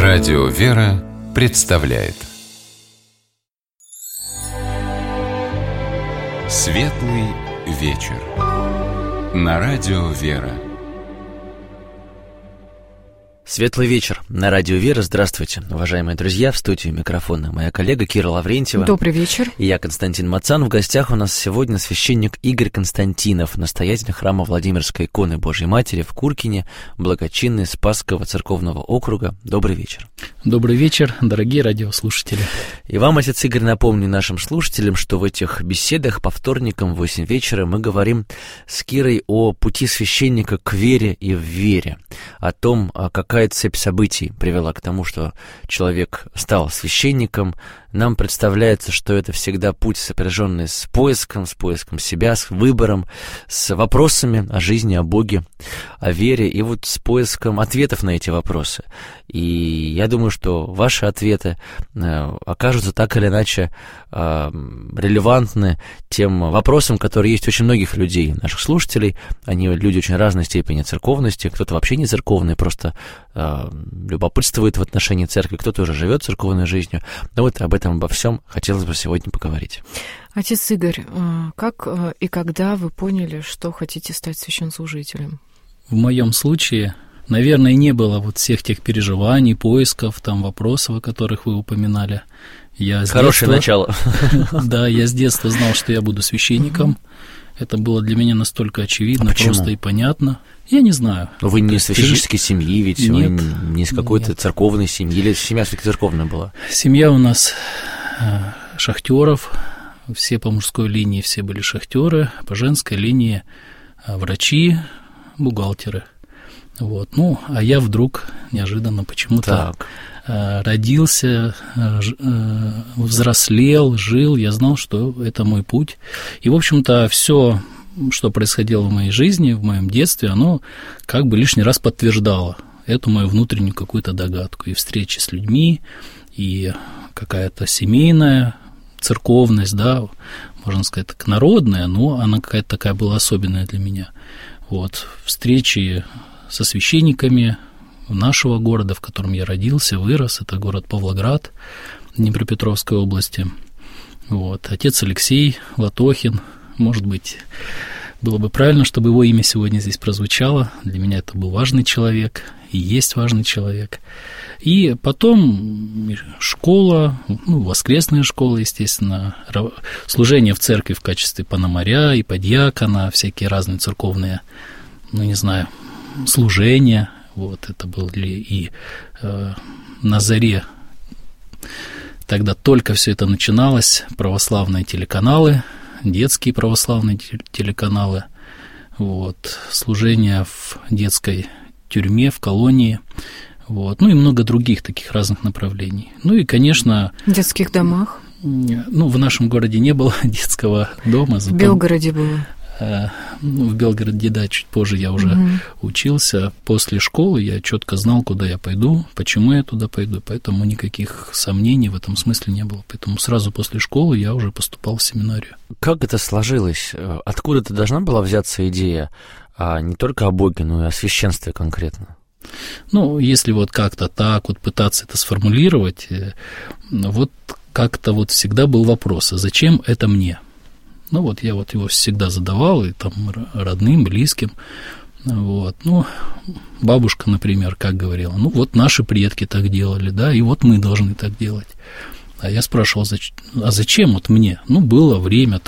Радио «Вера» представляет Светлый вечер на Радио «Вера». Светлый вечер на Радио «Вера». Здравствуйте, уважаемые друзья. В студии микрофона моя коллега Кира Лаврентьева. Добрый вечер. И я, Константин Мацан. В гостях у нас сегодня священник Игорь Константинов, настоятель храма Владимирской иконы Божьей Матери в Куркине, благочинный Спасского церковного округа. Добрый вечер. Добрый вечер, дорогие радиослушатели. И вам, отец Игорь, напомню нашим слушателям, что в этих беседах по вторникам в 8 вечера мы говорим с Кирой о пути священника к вере и в вере, о том, какая цепь событий привела к тому, что человек стал священником. Нам представляется, что это всегда путь, сопряженный с поиском себя, с выбором, с вопросами о жизни, о Боге, о вере, и вот с поиском ответов на эти вопросы. И я думаю, что ваши ответы окажутся так или иначе релевантны тем вопросам, которые есть у очень многих людей, наших слушателей. Они люди очень разной степени церковности, кто-то вообще не церковный, просто любопытствует в отношении церкви, кто-то уже живет церковной жизнью. Но вот об этом, обо всем хотелось бы сегодня поговорить. Отец Игорь, как и когда вы поняли, что хотите стать священнослужителем? В моем случае, наверное, не было вот всех тех переживаний, поисков, там, вопросов, о которых вы упоминали. Хорошее начало. Да, я с детства знал, что я буду священником. Это было для меня настолько очевидно, просто и понятно. Я не знаю. Но вы не из священнической семьи, ведь нет, вы не из какой-то церковной семьи, или семья все-таки церковная была? Семья у нас шахтеров, все по мужской линии все были шахтеры, по женской линии врачи, бухгалтеры. Вот. Ну, а я вдруг неожиданно почему-то родился, взрослел, жил, я знал, что это мой путь. И, в общем-то, все, что происходило в моей жизни, в моем детстве, оно как бы лишний раз подтверждало эту мою внутреннюю какую-то догадку. И встречи с людьми, и какая-то семейная церковность, да, можно сказать, так народная, но она какая-то такая была особенная для меня. Вот. Встречи со священниками нашего города, в котором я родился, вырос, это город Павлоград Днепропетровской области. Вот. Отец Алексей Латохин, может быть, было бы правильно, чтобы его имя сегодня здесь прозвучало. Для меня это был важный человек и есть важный человек. И потом школа, воскресная школа, естественно, служение в церкви в качестве пономаря и подьякона, всякие разные церковные, служения. Вот, это были и на заре, тогда только все это начиналось, православные телеканалы, детские православные телеканалы, вот, служение в детской тюрьме, в колонии, вот, и много других таких разных направлений. Ну и, конечно... В детских домах? В нашем городе не было детского дома. В Белгороде было? В Белгороде, да, чуть позже я уже учился. После школы я четко знал, куда я пойду, почему я туда пойду, поэтому никаких сомнений в этом смысле не было. Поэтому сразу после школы я уже поступал в семинарию. Как это сложилось? Откуда-то должна была взяться идея не только о Боге, но и о священстве конкретно? Если вот как-то так вот пытаться это сформулировать, вот как-то вот всегда был вопрос, а зачем это мне? Я вот его всегда задавал, и там родным, близким. Вот. Бабушка, например, как говорила, наши предки так делали, да, и вот мы должны так делать. А я спрашивал, а зачем вот мне? Было время,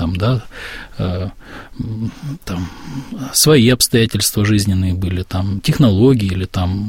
свои обстоятельства жизненные были, технологии или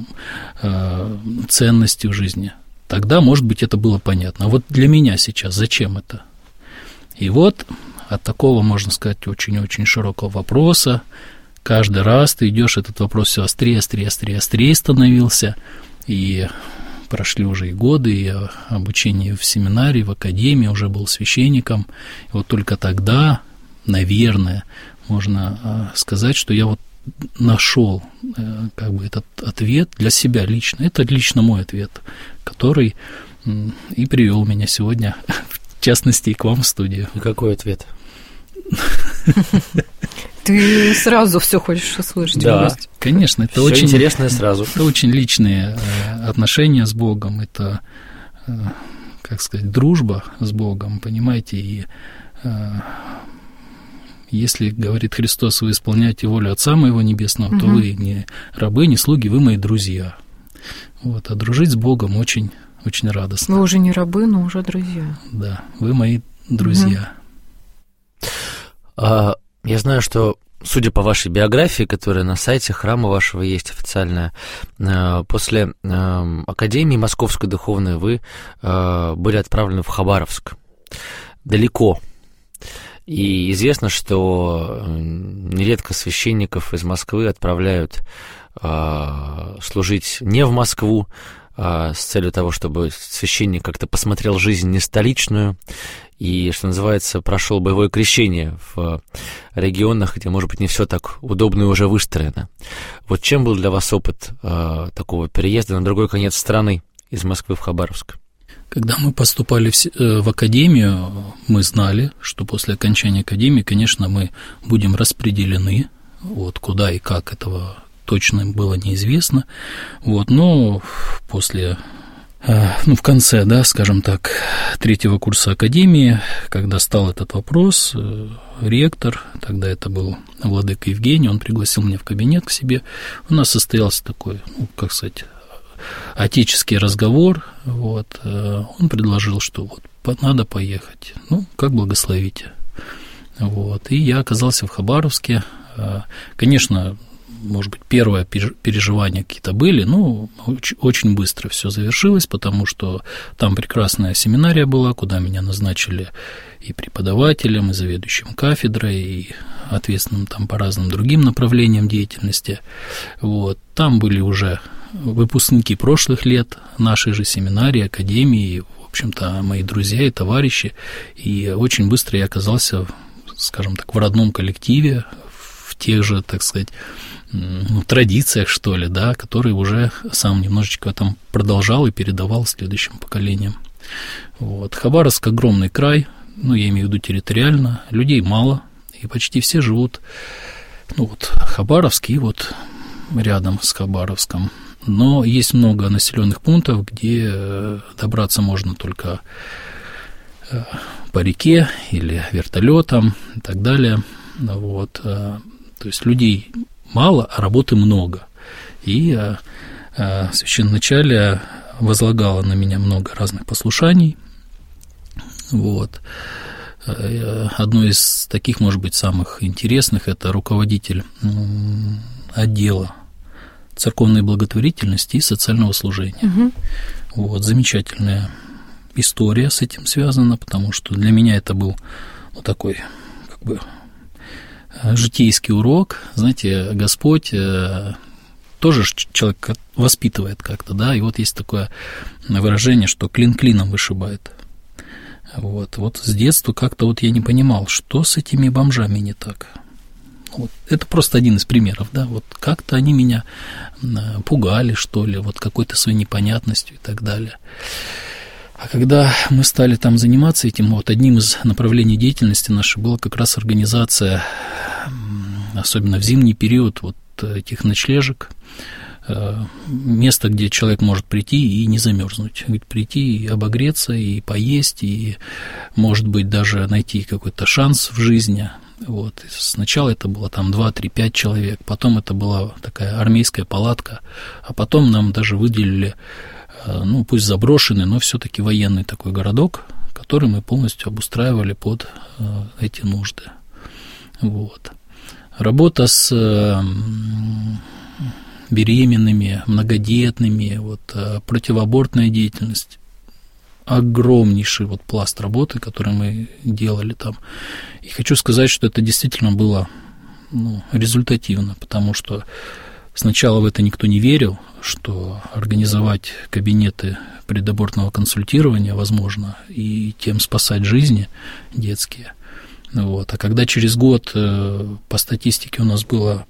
ценности в жизни. Тогда, может быть, это было понятно. А вот для меня сейчас зачем это? И вот от такого, можно сказать, очень-очень широкого вопроса каждый раз ты идешь, этот вопрос все острее становился, и прошли уже и годы, и обучение в семинарии, в академии, уже был священником, и вот только тогда, наверное, можно сказать, что я вот нашел этот ответ для себя лично, это лично мой ответ, который и привел меня сегодня, в частности, и к вам в студию. И какой ответ? Ты сразу все хочешь услышать. Да, конечно, это всё очень интересное сразу. Это очень личные отношения с Богом, это, как сказать, дружба с Богом, понимаете, и если, говорит Христос, вы исполняете волю Отца Моего Небесного, то вы не рабы, не слуги, вы мои друзья. Вот, а дружить с Богом очень, очень радостно. Вы уже не рабы, но уже друзья. Да, вы мои друзья. Я знаю, что, судя по вашей биографии, которая на сайте храма вашего есть официальная, после Академии Московской Духовной вы были отправлены в Хабаровск. Далеко. И известно, что нередко священников из Москвы отправляют служить не в Москву, с целью того, чтобы священник как-то посмотрел жизнь не столичную и, что называется, прошел боевое крещение в регионах, где, может быть, не все так удобно и уже выстроено. Вот чем был для вас опыт такого переезда на другой конец страны из Москвы в Хабаровск? Когда мы поступали в академию, мы знали, что после окончания академии, конечно, мы будем распределены, вот, куда и как этого точно было неизвестно, вот, но после, в конце, да, скажем так, 3-го курса академии, когда стал этот вопрос, ректор, тогда это был владыка Евгений, он пригласил меня в кабинет к себе, у нас состоялся такой, как сказать, отеческий разговор, вот, он предложил, что вот надо поехать, как благословите, вот, и я оказался в Хабаровске, конечно, может быть, первые переживания какие-то были, но очень быстро все завершилось, потому что там прекрасная семинария была, куда меня назначили и преподавателем, и заведующим кафедрой, и ответственным там по разным другим направлениям деятельности. Вот. Там были уже выпускники прошлых лет нашей же семинарии, академии, в общем-то, мои друзья и товарищи, и очень быстро я оказался, скажем так, в родном коллективе, в тех же, так сказать, традициях, что ли, да, которые уже сам немножечко там продолжал и передавал следующим поколениям. Вот. Хабаровск — огромный край, я имею в виду территориально, людей мало, и почти все живут, Хабаровск и вот рядом с Хабаровском. Но есть много населенных пунктов, где добраться можно только по реке или вертолетом и так далее. Вот. То есть людей мало, а работы много. И священноначалие возлагало на меня много разных послушаний. Вот. Одно из таких, может быть, самых интересных — это руководитель отдела церковной благотворительности и социального служения. Вот, замечательная история с этим связана, потому что для меня это был такой, как бы, житейский урок. Знаете, Господь тоже человек воспитывает как-то, да, и вот есть такое выражение, что клин клином вышибает. Вот с детства как-то я не понимал, что с этими бомжами не так. Это просто один из примеров, да, как-то они меня пугали, что ли, какой-то своей непонятностью и так далее. А когда мы стали там заниматься этим, одним из направлений деятельности нашей была как раз организация, особенно в зимний период, этих ночлежек, место, где человек может прийти и не замерзнуть, прийти и обогреться, и поесть, и, может быть, даже найти какой-то шанс в жизни. Вот. Сначала это было там 2, 3, 5 человек, потом это была такая армейская палатка, а потом нам даже выделили, пусть заброшенный, но все-таки военный такой городок, который мы полностью обустраивали под эти нужды. Вот. Работа с беременными, многодетными, противоабортная деятельность, огромнейший пласт работы, который мы делали там. И хочу сказать, что это действительно было результативно, потому что сначала в это никто не верил, что организовать кабинеты предабортного консультирования возможно и тем спасать жизни детские. Вот. А когда через год по статистике у нас было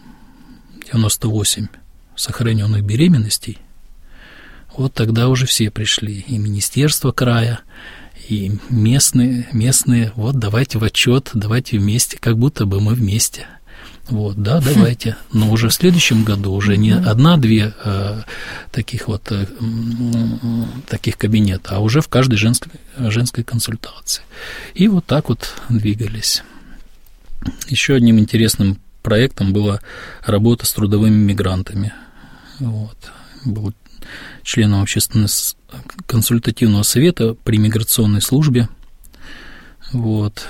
98 сохраненных беременностей, тогда уже все пришли, и министерство края, И местные, вот давайте в отчет, давайте вместе, как будто бы мы вместе. Вот, да, давайте. Но уже в следующем году уже не одна-две таких кабинета, а уже в каждой женской консультации. И вот так вот двигались. Еще одним интересным проектом была работа с трудовыми мигрантами. Вот. Был членом общественно-консультативного совета при миграционной службе. Вот.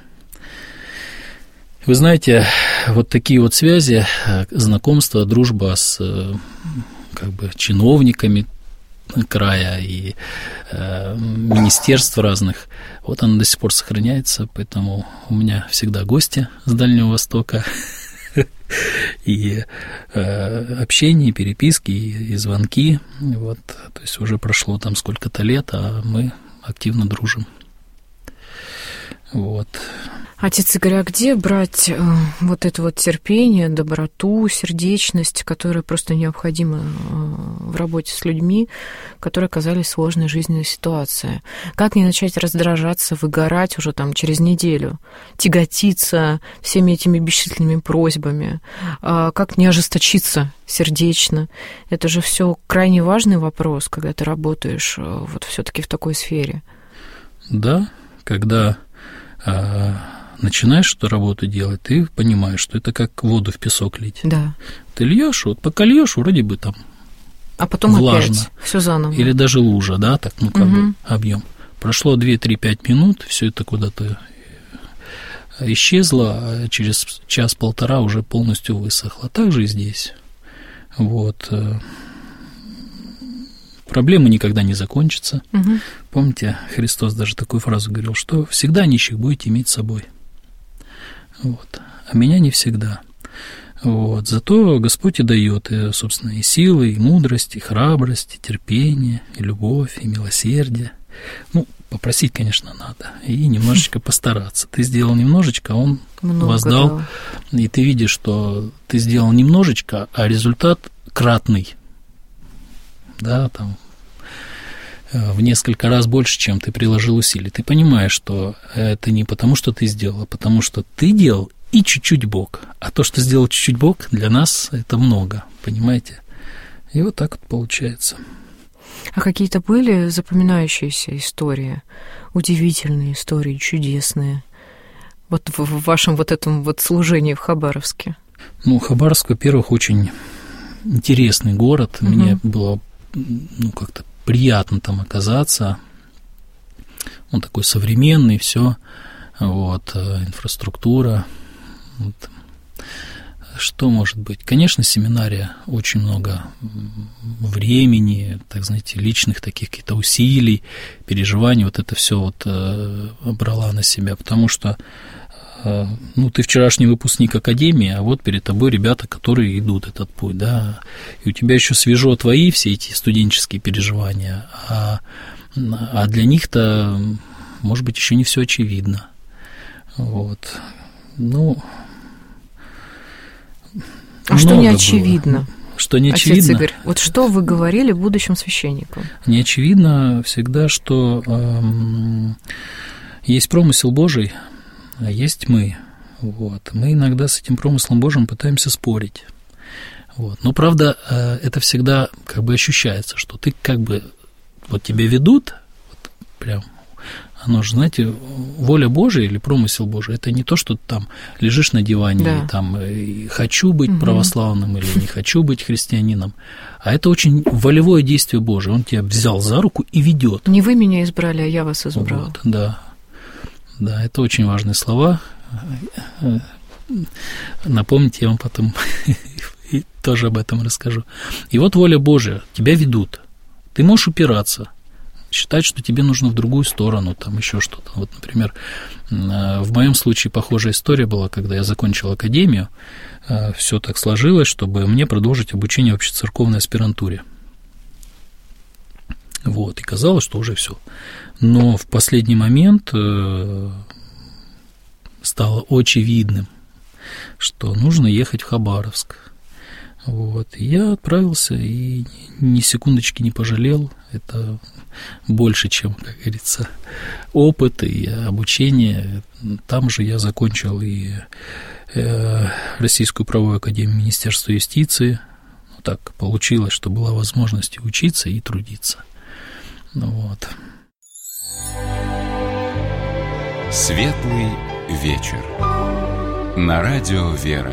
Вы знаете, вот такие вот связи, знакомства, дружба с чиновниками края и министерств разных, вот она до сих пор сохраняется, поэтому у меня всегда гости с Дальнего Востока, и общение, и переписки, и звонки, вот, то есть уже прошло там сколько-то лет, а мы активно дружим. Вот. Отец Игорь, а где брать вот это вот терпение, доброту, сердечность, которая просто необходима в работе с людьми, которые оказались в сложной жизненной ситуации? Как не начать раздражаться, выгорать уже там через неделю, тяготиться всеми этими бесчисленными просьбами? Как не ожесточиться сердечно? Это же все крайне важный вопрос, когда ты работаешь вот все-таки в такой сфере. Да, когда начинаешь эту работу делать, ты понимаешь, что это как воду в песок лить. Да. Ты льешь, вот пока льешь, вроде бы там а потом влажно. Опять все заново. Или даже лужа, да, так, бы объем. Прошло 2-3-5 минут, все это куда-то исчезло, а через час-полтора уже полностью высохло. Так же и здесь. Вот. Проблемы никогда не закончатся. Помните, Христос даже такую фразу говорил, что всегда нищих будете иметь с собой. Вот. А меня не всегда. Вот. Зато Господь и дает, собственно, и силы, и мудрость, и храбрость, и терпение, и любовь, и милосердие. Ну, попросить, конечно, надо, и немножечко постараться. Ты сделал немножечко, Он воздал, и ты видишь, что ты сделал немножечко, а результат кратный. Да, там в несколько раз больше, чем ты приложил усилий. Ты понимаешь, что это не потому, что ты сделал, а потому, что ты делал и чуть-чуть Бог. А то, что сделал чуть-чуть Бог, для нас это много, понимаете? И вот так вот получается. А какие-то были запоминающиеся истории, удивительные истории, чудесные, вот в вашем вот этом вот служении в Хабаровске? Ну, Хабаровск, во-первых, очень интересный город. Мне было как-то приятно там оказаться. Он такой современный, все, вот, инфраструктура. Вот. Что может быть? Конечно, семинария, очень много времени, так знаете, личных таких каких-то усилий, переживаний, вот это все вот брала на себя, потому что ты вчерашний выпускник академии, а вот перед тобой ребята, которые идут этот путь, да, и у тебя еще свежо твои все эти студенческие переживания, а для них-то, может быть, еще не все очевидно. Вот. А что не очевидно? Что не очевидно? Отец Игорь, вот что вы говорили будущим священникам? Не очевидно всегда, что есть промысел Божий, а есть мы. Вот. Мы иногда с этим промыслом Божьим пытаемся спорить. Вот. Но, правда, это всегда как бы ощущается, что ты как бы, вот тебя ведут, вот прям, оно же, знаете, воля Божия или промысел Божий, это не то, что ты там лежишь на диване, да, и там и хочу быть православным или не хочу быть христианином, а это очень волевое действие Божие. Он тебя взял за руку и ведет. Не вы меня избрали, а я вас избрал. Вот, да. Да, это очень важные слова. Напомните, я вам потом тоже об этом расскажу. И вот воля Божия, тебя ведут. Ты можешь упираться, считать, что тебе нужно в другую сторону, там еще что-то. Вот, например, в моем случае похожая история была, когда я закончил академию, все так сложилось, чтобы мне продолжить обучение в общецерковной аспирантуре. Вот, и казалось, что уже все. Но в последний момент стало очевидным, что нужно ехать в Хабаровск. Вот. И я отправился и ни секундочки не пожалел. Это больше, чем, как говорится, опыт и обучение. Там же я закончил и Российскую правовую академию Министерства юстиции. Так получилось, что была возможность учиться и трудиться. Вот. Светлый вечер. На радио «Вера».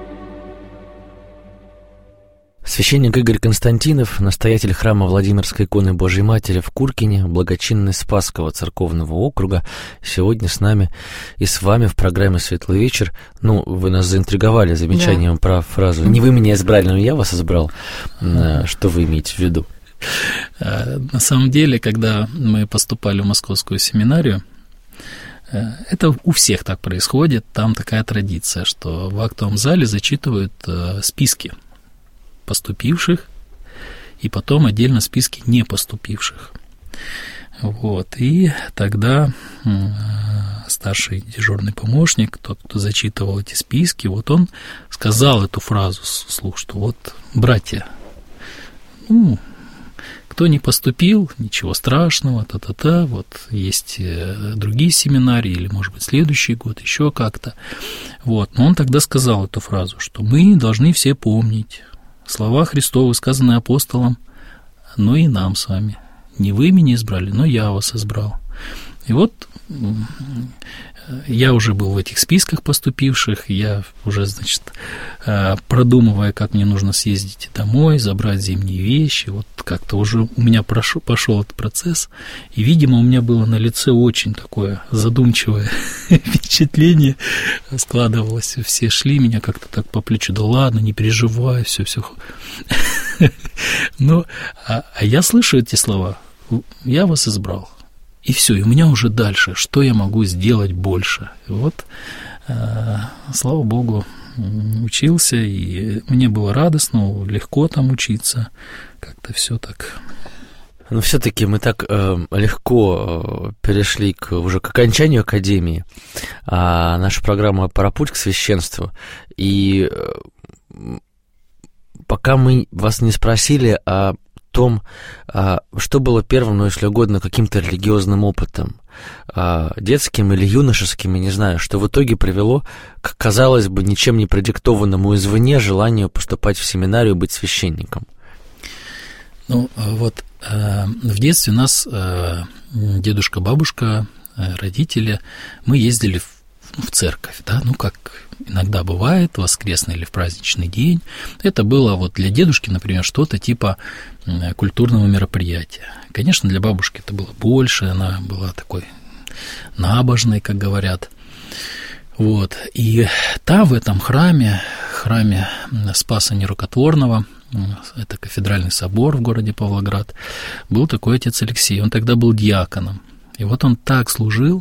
Священник Игорь Константинов, настоятель храма Владимирской иконы Божьей Матери в Куркине, благочинный Спасского церковного округа, сегодня с нами и с вами в программе «Светлый вечер». Ну, вы нас заинтриговали замечанием про фразу «Не вы меня избрали, но я вас избрал». Что вы имеете в виду? На самом деле, когда мы поступали в Московскую семинарию, это у всех так происходит, там такая традиция, что в актовом зале зачитывают списки поступивших, и потом отдельно списки не поступивших. Вот. И тогда старший дежурный помощник, тот, кто зачитывал эти списки, вот он сказал эту фразу вслух, что вот, братья, кто не поступил, ничего страшного, вот есть другие семинарии, или, может быть, следующий год, еще как-то. Вот. Но он тогда сказал эту фразу, что мы должны все помнить слова Христовы, сказанные апостолом, но и нам с вами. Не вы меня избрали, но я вас избрал. И вот я уже был в этих списках поступивших, я уже, значит, продумывая, как мне нужно съездить домой, забрать зимние вещи, вот как-то уже у меня пошел этот процесс, и, видимо, у меня было на лице очень такое задумчивое впечатление складывалось, все шли меня как-то так по плечу, да ладно, не переживай, все. Ну, а я слышу эти слова, я вас избрал. И все, и у меня уже дальше, что я могу сделать больше. И вот, слава Богу, учился, и мне было радостно, легко там учиться, как-то все так. Но все-таки мы так легко перешли уже к окончанию академии, наша программа «Про путь к священству», и пока мы вас не спросили о том, что было первым, если угодно, каким-то религиозным опытом, детским или юношеским, я не знаю, что в итоге привело к, казалось бы, ничем не продиктованному извне желанию поступать в семинарию, быть священником. Ну, вот в детстве у нас дедушка, бабушка, родители, мы ездили в церковь, да, ну, как иногда бывает, воскресный или в праздничный день. Это было вот для дедушки, например, что-то типа культурного мероприятия. Конечно, для бабушки это было больше, она была такой набожной, как говорят. Вот. И там, в этом храме Спаса Нерукотворного, это кафедральный собор в городе Павлоград, был такой отец Алексей. Он тогда был диаконом. И вот он так служил,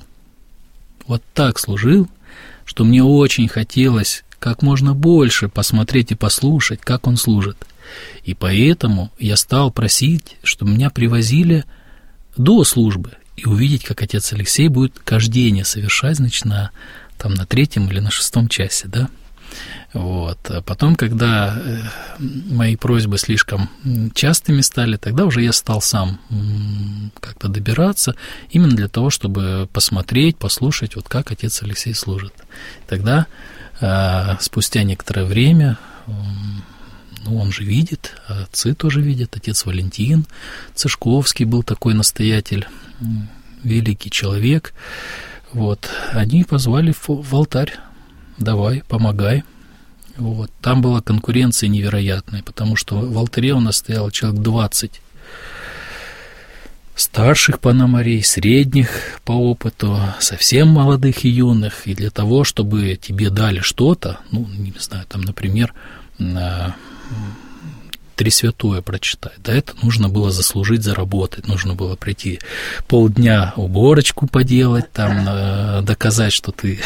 что мне очень хотелось как можно больше посмотреть и послушать, как он служит. И поэтому я стал просить, чтобы меня привозили до службы и увидеть, как отец Алексей будет кождение совершать, значит, на 3-м или на 6-м часе, да. Вот. А потом, когда мои просьбы слишком частыми стали, тогда уже я стал сам как-то добираться, именно для того, чтобы посмотреть, послушать, вот как отец Алексей служит. Тогда, спустя некоторое время, он же видит, отцы тоже видят, отец Валентин Цышковский был такой настоятель, великий человек. Вот. Они позвали в алтарь: давай, помогай. Вот. Там была конкуренция невероятная, потому что в алтаре у нас стояло человек 20 старших пономарей, средних по опыту, совсем молодых и юных. И для того, чтобы тебе дали что-то, ну, не знаю, там, например, Три Святое прочитать, да, это нужно было заслужить, заработать, нужно было прийти полдня уборочку поделать, там, доказать, что ты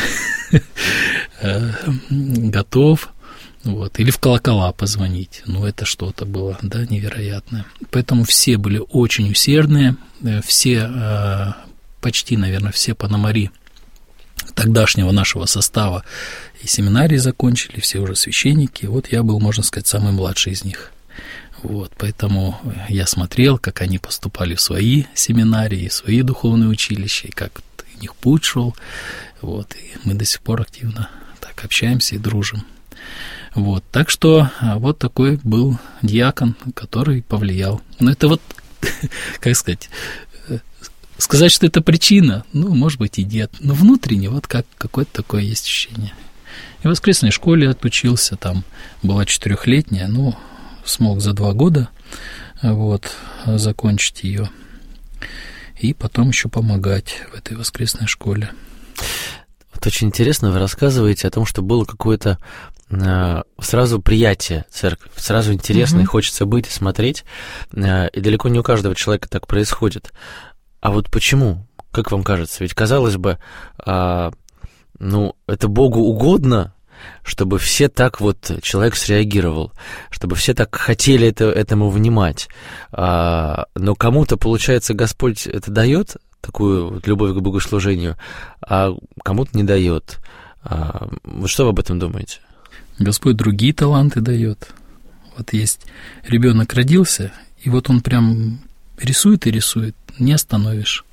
готов, вот, или в колокола позвонить, ну, это что-то было, да, невероятное. Поэтому все были очень усердные, все, почти, наверное, все пономари тогдашнего нашего состава и семинарии закончили, все уже священники. Вот я был, можно сказать, самый младший из них. Вот, поэтому я смотрел, как они поступали в свои семинарии, в свои духовные училища, и как у них путь шел. Вот, и мы до сих пор активно так общаемся и дружим. Вот, так что вот такой был диакон, который повлиял. Но это вот, как сказать, что это причина, ну, может быть, и нет. Но внутренне вот как какое-то такое есть ощущение. И в воскресной школе отучился, там была 4-летняя, ну, смог за 2 года вот, закончить ее. И потом еще помогать в этой воскресной школе. Вот очень интересно, вы рассказываете о том, что было какое-то сразу приятие церкви, сразу интересно, и хочется быть и смотреть, и далеко не у каждого человека так происходит. А вот почему? Как вам кажется? Ведь, казалось бы, ну, это Богу угодно, чтобы все так вот человек среагировал, чтобы все так хотели этому внимать. Но кому-то, получается, Господь это дает, такую вот любовь к богослужению, а кому-то не дает. Вот что вы об этом думаете? Господь другие таланты дает. Вот есть ребенок родился, и вот он прям рисует и рисует, не остановишь.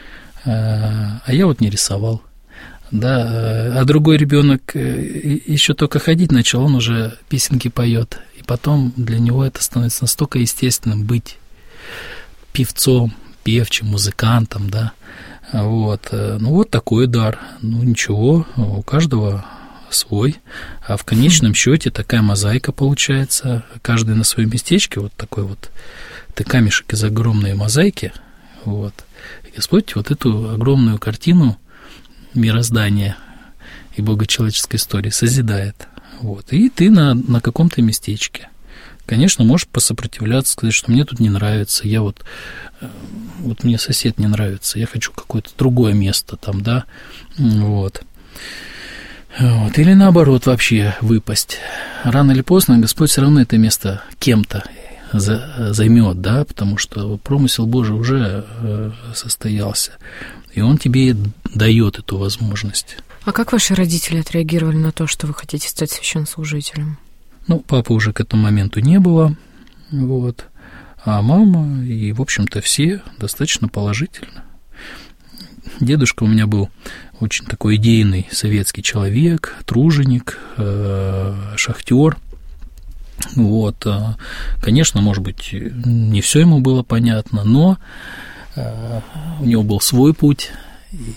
А я вот не рисовал. Да, а другой ребенок еще только ходить начал, он уже песенки поет, и потом для него это становится настолько естественным быть певцом, певчим, музыкантом, да. Вот. Ну, вот такой дар. Ну, ничего, у каждого свой. А в конечном счете такая мозаика получается. Каждый на своем местечке, вот такой вот, это камешек из огромной мозаики. Вот. И Господь вот эту огромную картину мироздания и богочеловеческой истории созидает. Вот. И ты на каком-то местечке. Конечно, можешь посопротивляться, сказать, что мне тут не нравится, я вот мне сосед не нравится, я хочу какое-то другое место там, да, вот. Или наоборот вообще выпасть. Рано или поздно Господь все равно это место кем-то займет, да, потому что промысел Божий уже состоялся, и Он тебе дает эту возможность. А как ваши родители отреагировали на то, что вы хотите стать священнослужителем? Ну, папы уже к этому моменту не было, вот, а мама и, в общем-то, все достаточно положительно. Дедушка у меня был очень такой идейный советский человек, труженик, шахтер. Вот, конечно, может быть, не все ему было понятно, но у него был свой путь. И,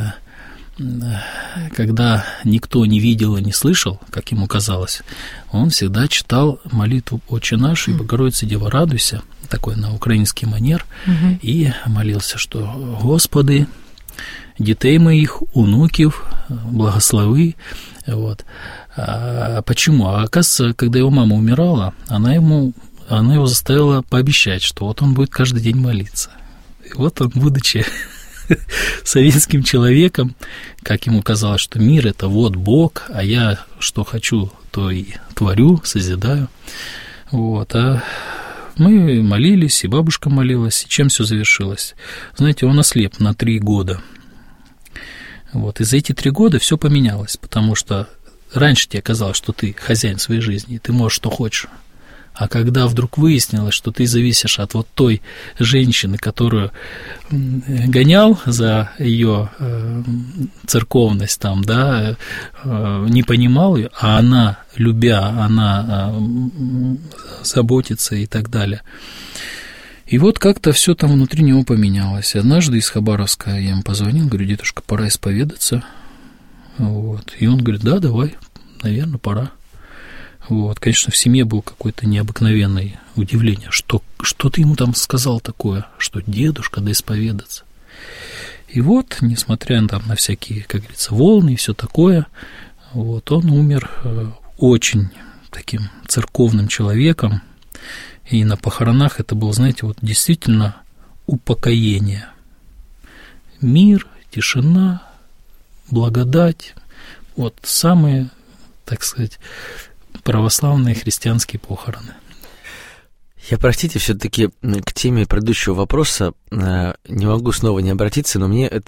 когда никто не видел и не слышал, как ему казалось, он всегда читал молитву «Отче наш» и «Богородица Дева, радуйся», такой на украинский манер, и молился, что «Господи, дітей моих, унуків, благослови». Вот. А почему? А оказывается, когда его мама умирала, она его заставила пообещать, что вот он будет каждый день молиться. И вот он, будучи советским человеком, как ему казалось, что мир – это вот Бог, а я что хочу, то и творю, созидаю. Вот. А мы молились, и бабушка молилась, и чем все завершилось? Знаете, он ослеп на 3 года. Вот. И за эти 3 года все поменялось, потому что раньше тебе казалось, что ты хозяин своей жизни, и ты можешь, что хочешь. А когда вдруг выяснилось, что ты зависишь от вот той женщины, которую гонял за ее церковность, там, да, не понимал ее, а она, любя, она заботится и так далее. И вот как-то все там внутри него поменялось. Однажды из Хабаровска я ему позвонил, говорю: дедушка, пора исповедаться. Вот. И он говорит: да, давай, наверное, пора. Вот, конечно, в семье было какое-то необыкновенное удивление, что ты ему там сказал такое, что дедушка, да исповедаться. И вот, несмотря на всякие, как говорится, волны и все такое, вот, он умер очень таким церковным человеком, и на похоронах это было, знаете, вот действительно упокоение. Мир, тишина, благодать, вот самые, так сказать, православные христианские похороны. Я, простите, все-таки к теме предыдущего вопроса не могу снова не обратиться, но мне это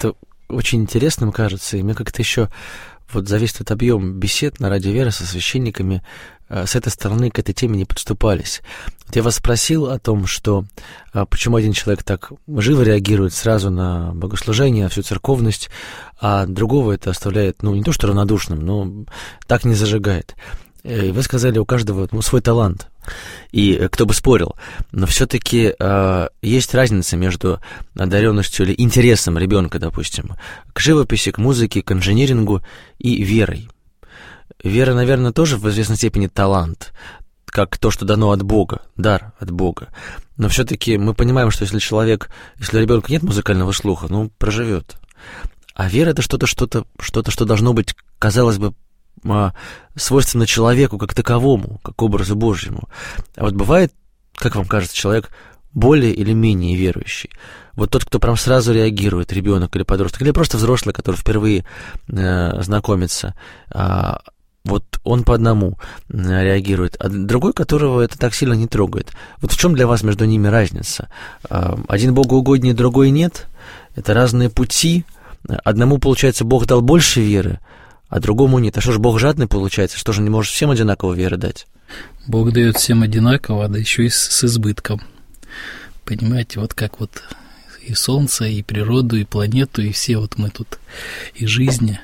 очень интересным кажется, и мне как-то еще вот за весь этот объем бесед на Радио Вера со священниками с этой стороны к этой теме не подступались. Вот я вас спросил о том, что почему один человек так живо реагирует сразу на богослужение, на всю церковность, а другого это оставляет, не то что равнодушным, но так не зажигает. И вы сказали, у каждого свой талант. И кто бы спорил, но все-таки есть разница между одаренностью или интересом ребенка, допустим, к живописи, к музыке, к инжинирингу и верой. Вера, наверное, тоже в известной степени талант, как то, что дано от Бога, дар от Бога. Но все-таки мы понимаем, что если у ребенка нет музыкального слуха, проживет. А вера — это что-то, что должно быть, казалось бы, свойственно человеку как таковому, как образу Божьему. А вот бывает, как вам кажется, человек более или менее верующий? Вот тот, кто прям сразу реагирует, ребенок или подросток, или просто взрослый, который впервые знакомится, вот он по одному реагирует, а другой, которого это так сильно не трогает. Вот в чем для вас между ними разница? Один Богу угоднее, другой нет? Это разные пути. Одному, получается, Бог дал больше веры, а другому нет. А что же Бог жадный получается? Что же не может всем одинаково веры дать? Бог дает всем одинаково, да еще и с избытком. Понимаете, вот как вот и солнце, и природу, и планету, и все вот мы тут, и жизни.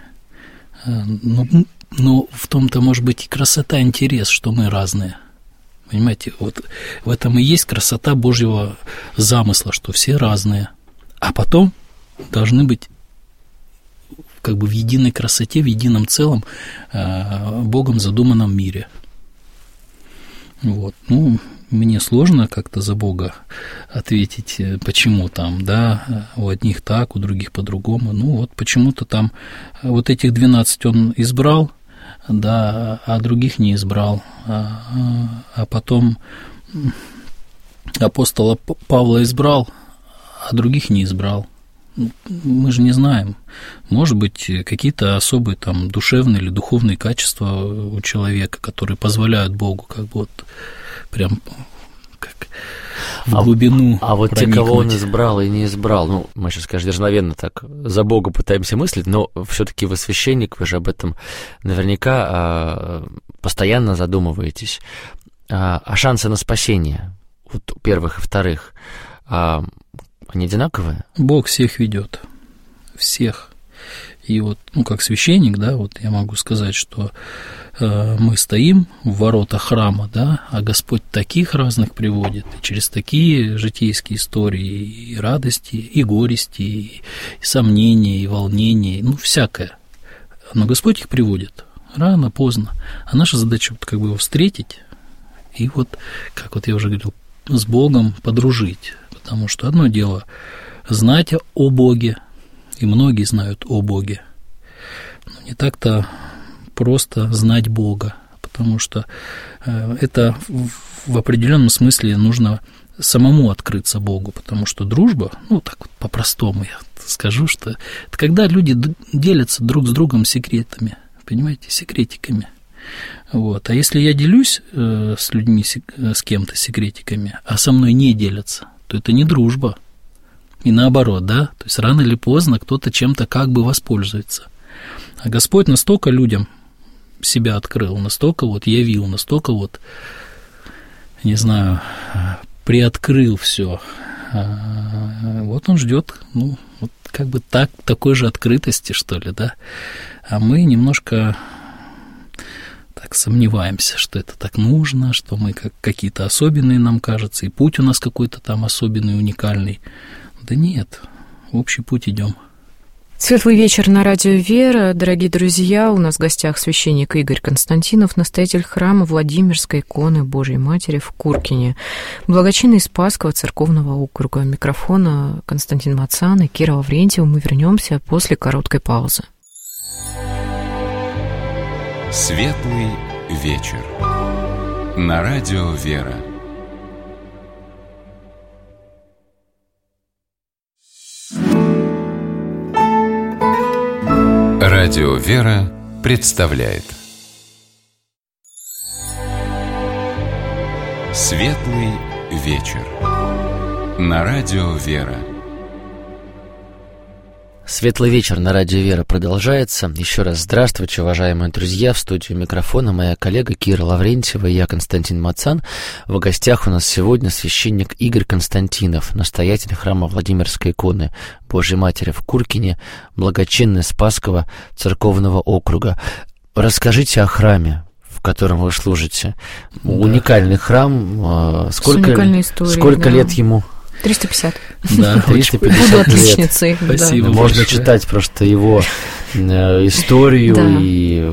Но в том-то, может быть, и красота, интерес, что мы разные. Понимаете, вот в этом и есть красота Божьего замысла, что все разные. А потом должны быть как бы в единой красоте, в едином целом Богом задуманном мире. Вот. Мне сложно как-то за Бога ответить, почему там, да, у одних так, у других по-другому. Вот почему-то там вот этих 12 он избрал, да, а других не избрал. А потом апостола Павла избрал, а других не избрал. Мы же не знаем. Может быть, какие-то особые там душевные или духовные качества у человека, которые позволяют Богу как бы вот прям как в глубину А вот проникнуть. те, кого он избрал и не избрал, мы сейчас, конечно, дерзновенно так за Бога пытаемся мыслить, но все-таки вы священник, вы же об этом наверняка постоянно задумываетесь. А шансы на спасение, вот у первых и вторых, они одинаковые? Бог всех ведет, всех. И вот, как священник, да, вот я могу сказать, что мы стоим в воротах храма, да, а Господь таких разных приводит, и через такие житейские истории, и радости, и горести, и сомнения, и волнения, всякое. Но Господь их приводит рано, поздно. А наша задача вот как бы его встретить и вот, как вот я уже говорил, с Богом подружить. Потому что одно дело знать о Боге, и многие знают о Боге, но не так-то просто знать Бога, потому что это в определенном смысле нужно самому открыться Богу, потому что дружба, так вот по-простому я скажу, что это когда люди делятся друг с другом секретами, понимаете, секретиками. Вот. А если я делюсь с людьми, с кем-то секретиками, а со мной не делятся, то это не дружба. И наоборот, да, то есть рано или поздно кто-то чем-то как бы воспользуется. А Господь настолько людям себя открыл, настолько вот явил, настолько вот, не знаю, приоткрыл все. Вот он ждет, вот как бы такой же открытости, что ли, да. А мы немножко так сомневаемся, что это так нужно, что мы какие-то особенные, нам кажется, и путь у нас какой-то там особенный, уникальный. Да нет, в общий путь идем. Светлый вечер на радио Вера. Дорогие друзья, у нас в гостях священник Игорь Константинов, настоятель храма Владимирской иконы Божьей Матери в Куркине, благочинный Спасского церковного округа. Микрофона Константин Мацан и Кира Лаврентьева. Мы вернемся после короткой паузы. Светлый вечер на радио Вера. Радио Вера представляет Светлый вечер на радио Вера. Светлый вечер на радио «Вера» продолжается. Еще раз здравствуйте, уважаемые друзья. В студию микрофона моя коллега Кира Лаврентьева и я, Константин Мацан. В гостях у нас сегодня священник Игорь Константинов, настоятель храма Владимирской иконы Божьей Матери в Куркине, благочинный Спасского церковного округа. Расскажите о храме, в котором вы служите. Да. Уникальный храм. Сколько лет ему? 350. Да, 350 Буду отличницей. Спасибо. Да. Можно читать просто его историю, да. И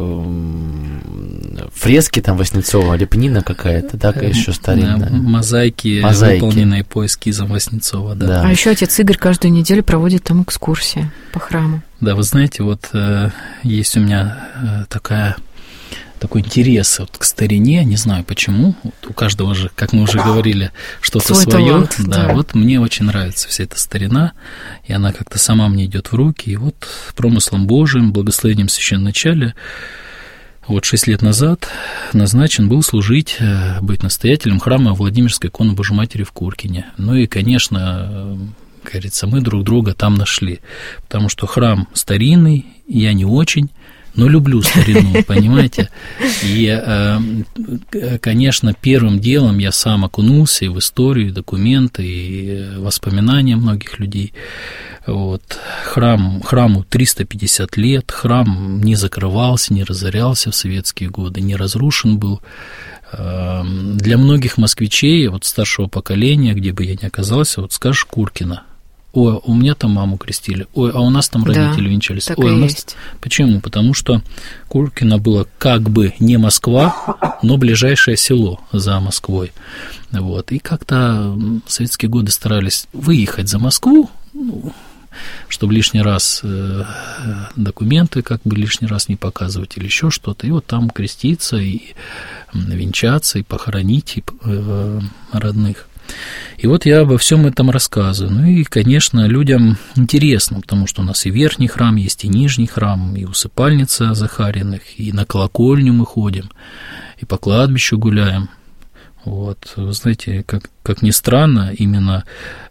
фрески там Васнецова, лепнина какая-то, да, еще старинная. Мозаики, выполненные по эскизам Васнецова, да. А еще отец Игорь каждую неделю проводит там экскурсии по храму. Да, вы знаете, вот есть у меня такой интерес вот к старине, не знаю почему, вот у каждого же, как мы уже говорили, что-то свое. Да, вот мне очень нравится вся эта старина, и она как-то сама мне идет в руки, и вот промыслом Божиим, благословением священноначалия, вот 6 лет назад назначен был быть настоятелем храма Владимирской иконы Божьей Матери в Куркине. Ну и, конечно, как говорится, мы друг друга там нашли, потому что храм старинный, я не очень, но люблю старину, понимаете? И, конечно, первым делом я сам окунулся и в историю, и документы, и воспоминания многих людей. Вот. Храму 350 лет, храм не закрывался, не разорялся в советские годы, не разрушен был. Для многих москвичей, вот старшего поколения, где бы я ни оказался, вот скажешь Куркино. Ой, у меня там маму крестили, ой, а у нас там родители венчались. Так ой, и у нас... есть. Почему? Потому что Куркино было как бы не Москва, но ближайшее село за Москвой. Вот. И как-то в советские годы старались выехать за Москву, чтобы лишний раз документы как бы лишний раз не показывать или еще что-то, и вот там креститься, и венчаться, и похоронить и родных. И вот я обо всем этом рассказываю. Ну и, конечно, людям интересно, потому что у нас и верхний храм есть, и нижний храм, и усыпальница Захариных, и на колокольню мы ходим, и по кладбищу гуляем. Вот, вы знаете, как ни странно, именно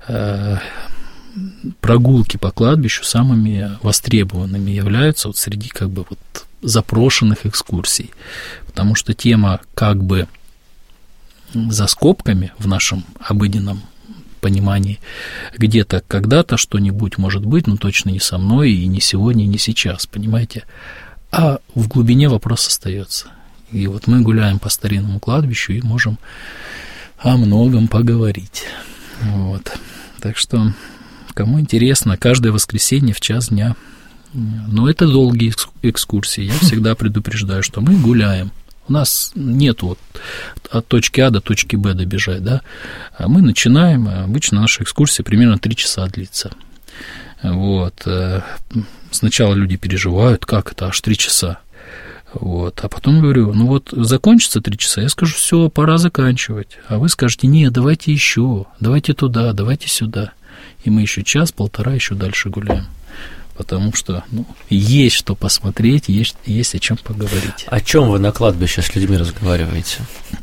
прогулки по кладбищу самыми востребованными являются вот среди как бы вот запрошенных экскурсий, потому что тема как бы за скобками в нашем обыденном понимании где-то когда-то что-нибудь может быть, но точно не со мной и не сегодня, и не сейчас, понимаете? А в глубине вопрос остается. И вот мы гуляем по старинному кладбищу и можем о многом поговорить. Вот. Так что, кому интересно, каждое воскресенье в час дня. Но это долгие экскурсии. Я всегда предупреждаю, что мы гуляем. У нас нет вот от точки А до точки Б добежать, да, а мы начинаем, обычно наша экскурсия примерно 3 часа длится. Вот. Сначала люди переживают, как это, аж 3 часа. Вот. А потом говорю, ну вот закончится 3 часа, я скажу, все, пора заканчивать. А вы скажете, нет, давайте еще, давайте туда, давайте сюда. И мы еще час-полтора еще дальше гуляем. Потому что есть что посмотреть, есть о чем поговорить. О чем вы на кладбище с людьми разговариваете?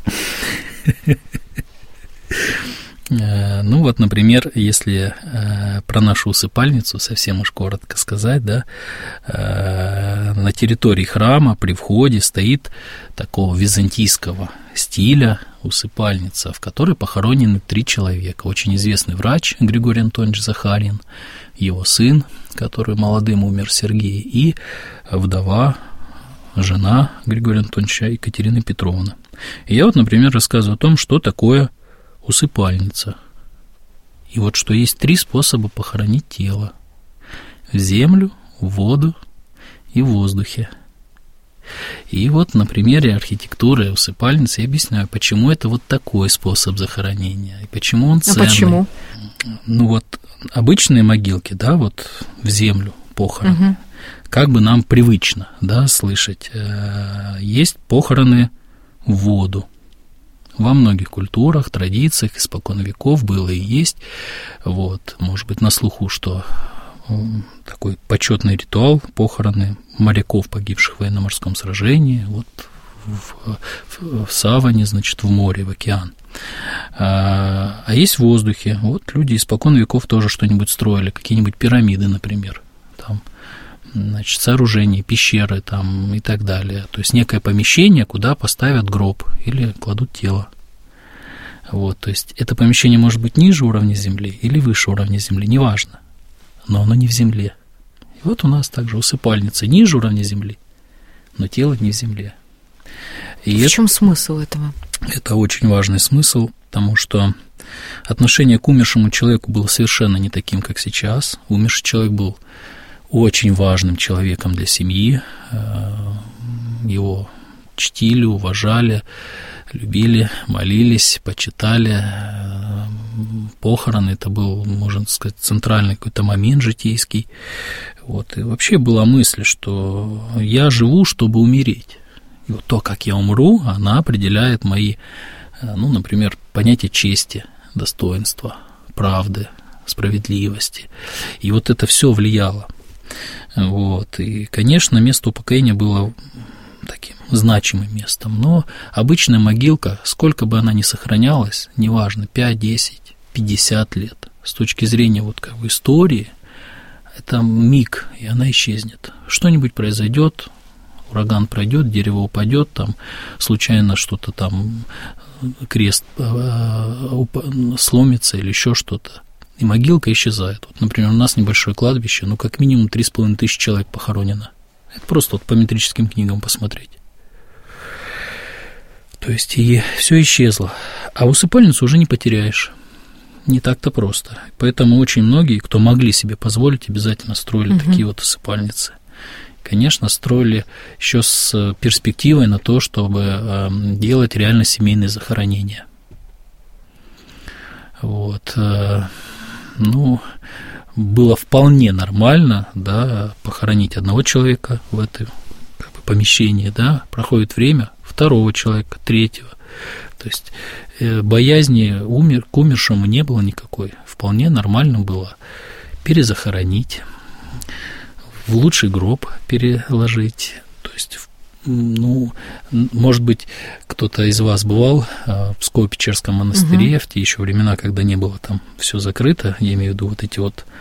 Ну вот, например, если про нашу усыпальницу совсем уж коротко сказать, да, на территории храма при входе стоит такого византийского стиля усыпальница, в которой похоронены 3 человека. Очень известный врач Григорий Антонович Захарин, его сын, который молодым умер, Сергей, и вдова, жена Григория Антоновича Екатерина Петровна. И я вот, например, рассказываю о том, что такое усыпальница. И вот что есть 3 способа похоронить тело: в землю, в воду и в воздухе. И вот на примере архитектуры усыпальницы я объясняю, почему это вот такой способ захоронения, и почему он ценный. А почему? Ну вот обычные могилки, да, вот в землю похороны, как бы нам привычно, да, слышать. Есть похороны в воду. Во многих культурах, традициях испокон веков было и есть. Вот, может быть, на слуху, что такой почетный ритуал похороны моряков, погибших в военно-морском сражении, вот в саване, значит, в море, в океан. А есть в воздухе. Вот люди испокон веков тоже что-нибудь строили, какие-нибудь пирамиды, например. там, значит, сооружения, пещеры там, и так далее. То есть некое помещение, куда поставят гроб или кладут тело. Вот, то есть это помещение может быть ниже уровня земли или выше уровня земли, неважно, но оно не в земле. И вот у нас также усыпальница ниже уровня земли, но тело не в земле. И в чем смысл этого? Это очень важный смысл, потому что отношение к умершему человеку было совершенно не таким, как сейчас. Умерший человек был очень важным человеком для семьи, его чтили, уважали, любили, молились, почитали. Похороны — это был, можно сказать, центральный какой-то момент житейский. Вот. И вообще была мысль, что я живу, чтобы умереть. И вот то, как я умру, она определяет мои, ну, например, понятия чести, достоинства, правды, справедливости. И вот это все влияло. Вот. И, конечно, место упокоения было таким значимым местом, но обычная могилка, сколько бы она ни сохранялась, неважно, 5, 10, 50 лет, с точки зрения вот как бы истории, это миг, и она исчезнет. Что-нибудь произойдет, ураган пройдет, дерево упадет, там случайно что-то там, крест сломится или еще что-то, и могилка исчезает. Вот, например, у нас небольшое кладбище, ну, как минимум 3500 человек похоронено. Это просто вот по метрическим книгам посмотреть. То есть и все исчезло. А усыпальницу уже не потеряешь. Не так-то просто. Поэтому очень многие, кто могли себе позволить, обязательно строили такие вот усыпальницы. Конечно, строили еще с перспективой на то, чтобы делать реально семейные захоронения. Вот. Ну, было вполне нормально, да, похоронить одного человека в этом как бы помещении, да, проходит время, второго человека, третьего. То есть боязни к умершему не было никакой. Вполне нормально было перезахоронить, в лучший гроб переложить. То есть, ну, может быть, кто-то из вас бывал в Псково-Печерском монастыре в те еще времена, когда не было там все закрыто, я имею в виду вот эти вот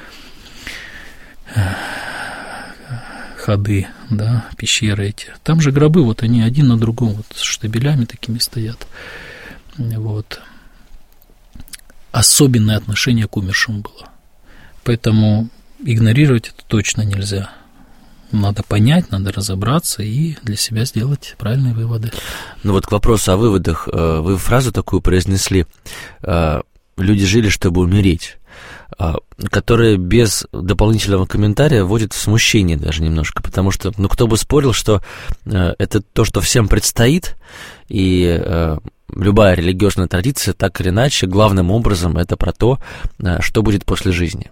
ходы, да, пещеры эти. Там же гробы, вот они один на другом, вот с штабелями такими стоят. Вот. Особенное отношение к умершему было. Поэтому игнорировать это точно нельзя. Надо понять, надо разобраться и для себя сделать правильные выводы. Ну вот к вопросу о выводах. Вы фразу такую произнесли: «Люди жили, чтобы умереть», которая без дополнительного комментария вводит в смущение даже немножко, потому что, ну, кто бы спорил, что это то, что всем предстоит, и любая религиозная традиция, так или иначе, главным образом это про то, что будет после жизни.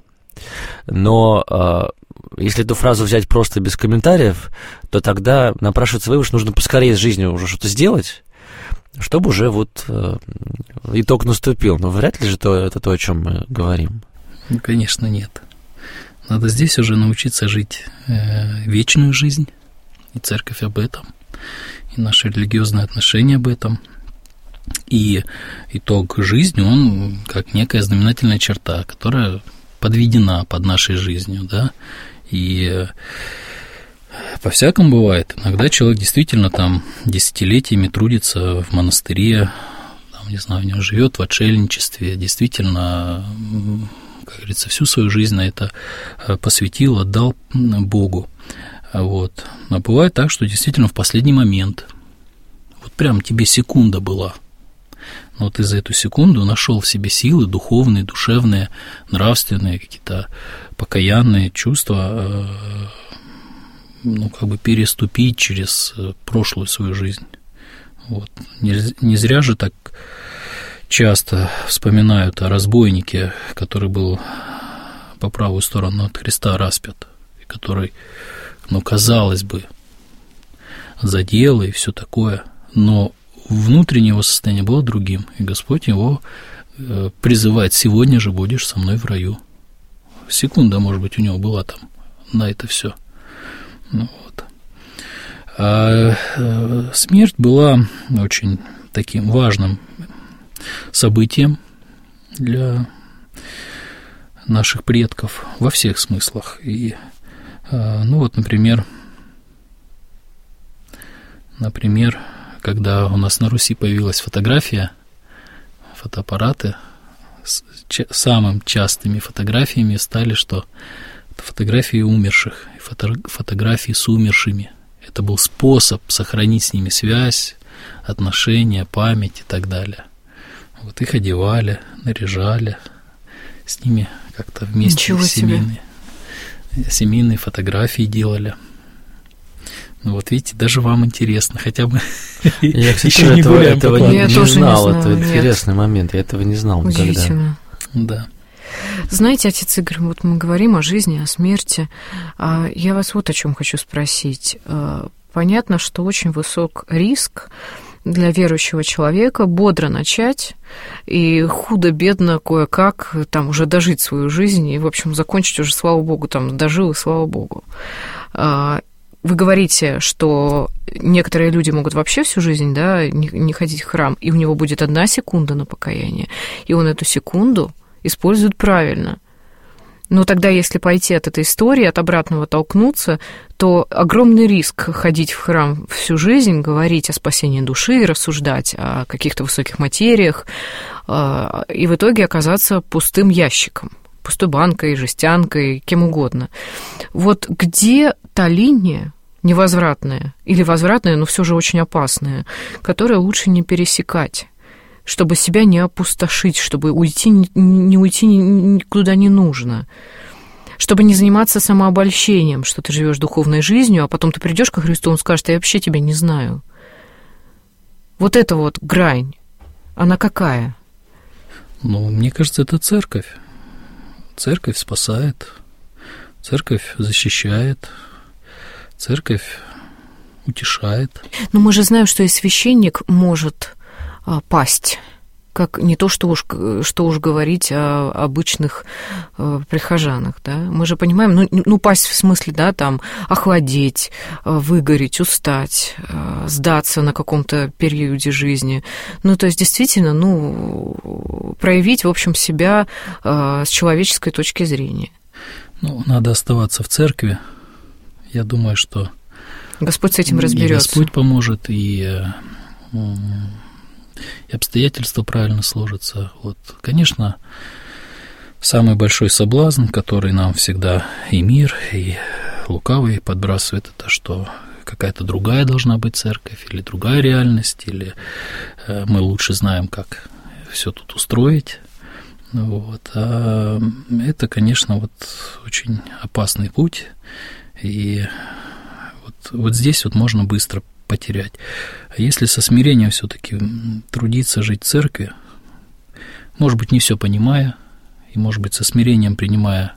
Но если эту фразу взять просто без комментариев, то тогда напрашивается вывод, что нужно поскорее с жизнью уже что-то сделать, чтобы уже вот итог наступил. Но вряд ли же это то, о чем мы говорим. Ну, конечно, нет. Надо здесь уже научиться жить вечную жизнь, и церковь об этом, и наше религиозное отношение об этом. И итог жизни, он как некая знаменательная черта, которая подведена под нашей жизнью, да, и по-всякому бывает. Иногда человек действительно там десятилетиями трудится в монастыре, там, не знаю, в нем живет в отшельничестве, действительно, как говорится, всю свою жизнь на это посвятил, отдал Богу. Вот. А бывает так, что действительно в последний момент, вот прям тебе секунда была, но вот ты за эту секунду нашел в себе силы духовные, душевные, нравственные, какие-то покаянные чувства, ну, как бы переступить через прошлую свою жизнь. Вот. Не зря же так часто вспоминают о разбойнике, который был по правую сторону от креста распят, который, ну, казалось бы, за дело и все такое, но внутреннее его состояние было другим, и Господь его призывает: сегодня же будешь со мной в раю. Секунда, может быть, у него была там на это все. Ну, вот. А смерть была очень таким важным событием для наших предков во всех смыслах. И Ну вот, например, когда у нас на Руси появилась фотография, фотоаппараты, самыми частыми фотографиями стали, что фотографии умерших, фотографии с умершими. Это был способ сохранить с ними связь, отношения, память и так далее. Вот их одевали, наряжали, с ними как-то вместе семейные фотографии делали. Ну вот видите, даже вам интересно, хотя бы я, кстати, еще не гуляем по кладбищу. Я тоже не знал, это интересный момент, я этого не знал никогда. Удивительно. Да. Знаете, отец Игорь, вот мы говорим о жизни, о смерти. Я вас вот о чем хочу спросить. Понятно, что очень высок риск для верующего человека бодро начать и худо-бедно кое-как там уже дожить свою жизнь и, в общем, закончить уже, слава богу, там дожил, и слава богу. Вы говорите, что некоторые люди могут вообще всю жизнь, да, не ходить в храм, и у него будет 1 секунда на покаяние, и он эту секунду использует правильно. Но тогда, если пойти от этой истории, от обратного толкнуться, то огромный риск ходить в храм всю жизнь, говорить о спасении души, рассуждать о каких-то высоких материях, и в итоге оказаться пустым ящиком, пустой банкой, жестянкой, кем угодно. Вот где та линия невозвратная или возвратная, но все же очень опасная, которую лучше не пересекать, чтобы себя не опустошить, чтобы не уйти никуда не нужно, чтобы не заниматься самообольщением, что ты живешь духовной жизнью, а потом ты придешь ко Христу, он скажет: я вообще тебя не знаю. Вот эта вот грань, она какая? Ну, мне кажется, это церковь. Церковь спасает, церковь защищает, церковь утешает. Но мы же знаем, что и священник может пасть, как не то, что уж говорить о обычных прихожанах, да. Мы же понимаем, ну пасть в смысле, да, там, охладеть, выгореть, устать, сдаться на каком-то периоде жизни. Ну, то есть, действительно, проявить, в общем, себя с человеческой точки зрения. Ну, надо оставаться в церкви. Я думаю, что Господь с этим разберется. Господь поможет, и обстоятельства правильно сложатся. Вот, конечно, самый большой соблазн, который нам всегда и мир, и лукавый подбрасывает, это что какая-то другая должна быть церковь, или другая реальность, или мы лучше знаем, как все тут устроить. Вот. А это, конечно, вот очень опасный путь, и вот здесь вот можно быстро потерять. А если со смирением все-таки трудиться жить в церкви, может быть, не все понимая, и, может быть, со смирением принимая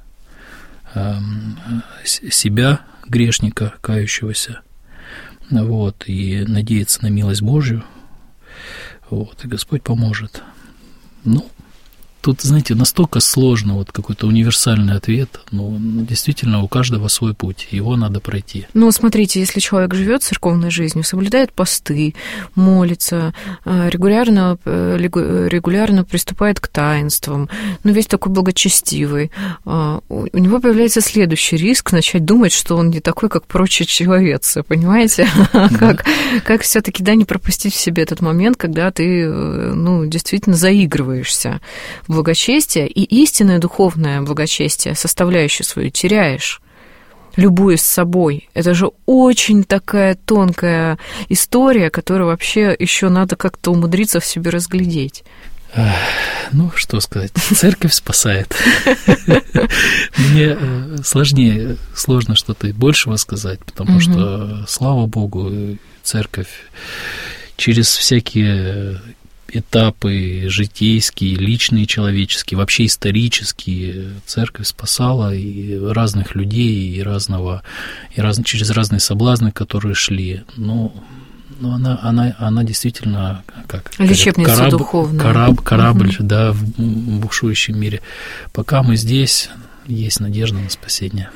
себя, грешника, кающегося, вот, и надеяться на милость Божью, вот, и Господь поможет. Ну, тут, знаете, настолько сложно, вот какой-то универсальный ответ, но действительно у каждого свой путь, его надо пройти. Ну, смотрите, если человек живет церковной жизнью, соблюдает посты, молится, регулярно приступает к таинствам, весь такой благочестивый, у него появляется следующий риск начать думать, что он не такой, как прочие человецы, понимаете? Как все-таки, да, не пропустить в себе этот момент, когда ты, действительно заигрываешься в благочестие, и истинное духовное благочестие, составляющую свою, теряешь, любуясь собой. Это же очень такая тонкая история, которую вообще еще надо как-то умудриться в себе разглядеть. Ну, что сказать, церковь спасает. Мне сложно что-то большего сказать, потому что, слава Богу, церковь через всякие этапы житейские, личные, человеческие, вообще исторические, церковь спасала и разных людей, через разные соблазны, которые шли. Но она действительно как лечебница духовная. Корабль, да, в бушующем мире. Пока мы здесь, есть надежда на спасение.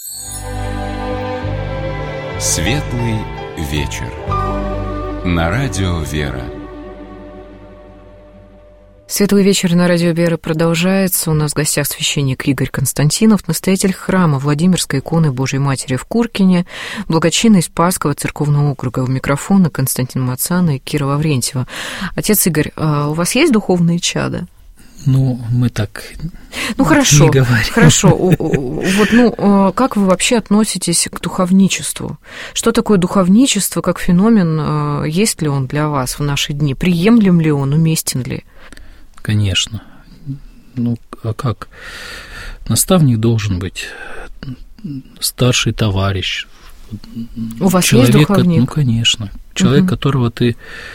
Светлый вечер. На радио «Вера». Светлый вечер на радио Вера продолжается. У нас в гостях священник Игорь Константинов, настоятель храма Владимирской иконы Божьей Матери в Куркине, благочинный Спасского церковного округа. У микрофона Константин Мацана и Кира Лаврентьева. Отец Игорь, у вас есть духовные чада? Ну, мы так хорошо, не говорим. Хорошо. Вот, как вы вообще относитесь к духовничеству? Что такое духовничество как феномен? Есть ли он для вас в наши дни? Приемлем ли он? Уместен ли? Конечно. Ну, а как? Наставник должен быть старший товарищ. У вас человек, есть духовник? Ну, конечно. Человек, которого ты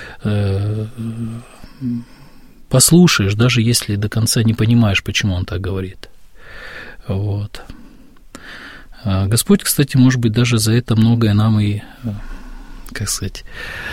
послушаешь, даже если до конца не понимаешь, почему он так говорит. Вот. А Господь, кстати, может быть, даже за это многое нам и, как сказать,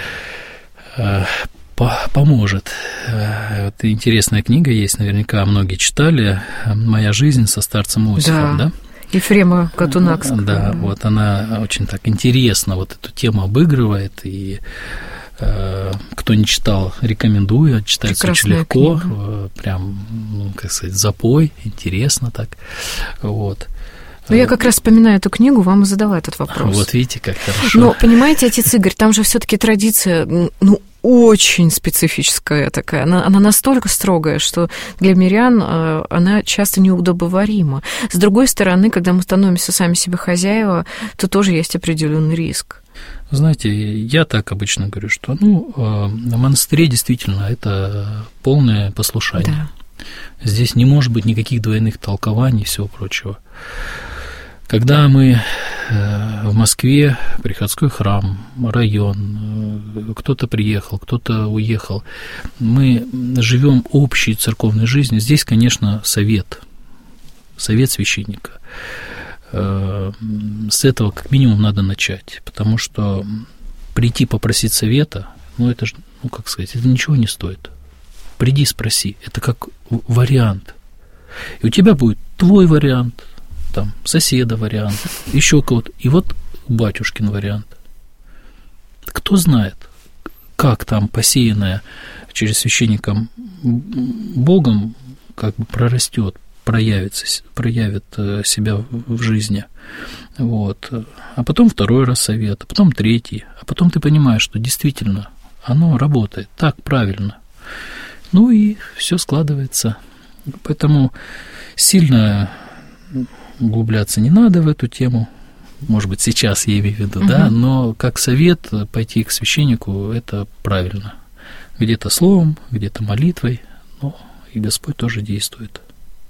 поможет. Вот интересная книга есть, наверняка многие читали, «Моя жизнь со старцем Иосифом», да? Ефрема Катунакского. Да, вот она очень так интересно вот эту тему обыгрывает, и кто не читал, рекомендую, читается очень легко, прям, ну, как сказать, запой, интересно так, вот. Ну, я как раз вспоминаю эту книгу, вам и задала этот вопрос. Вот видите, как хорошо. Но, понимаете, отец Игорь, там же все-таки традиция, ну, очень специфическая такая. Она настолько строгая, что для мирян она часто неудобоварима. С другой стороны, когда мы становимся сами себе хозяева, то тоже есть определенный риск. Знаете, я так обычно говорю, что, в монастыре действительно это полное послушание. Да. Здесь не может быть никаких двойных толкований и всего прочего. Когда мы в Москве, приходской храм, район, кто-то приехал, кто-то уехал, мы живем общей церковной жизнью. Здесь, конечно, совет священника. С этого как минимум надо начать, потому что прийти попросить совета, это же, как сказать, это ничего не стоит. Приди, спроси, это как вариант. И у тебя будет твой вариант, там, соседа вариант, еще кого-то, и вот батюшкин вариант. Кто знает, как там посеянное через священником Богом как бы прорастет, проявит себя в жизни. Вот. А потом второй раз совет, а потом третий, а потом ты понимаешь, что действительно оно работает так правильно. Ну и все складывается. Поэтому сильно углубляться не надо в эту тему. Может быть, сейчас я имею в виду, да, но как совет пойти к священнику, это правильно. Где-то словом, где-то молитвой, но и Господь тоже действует.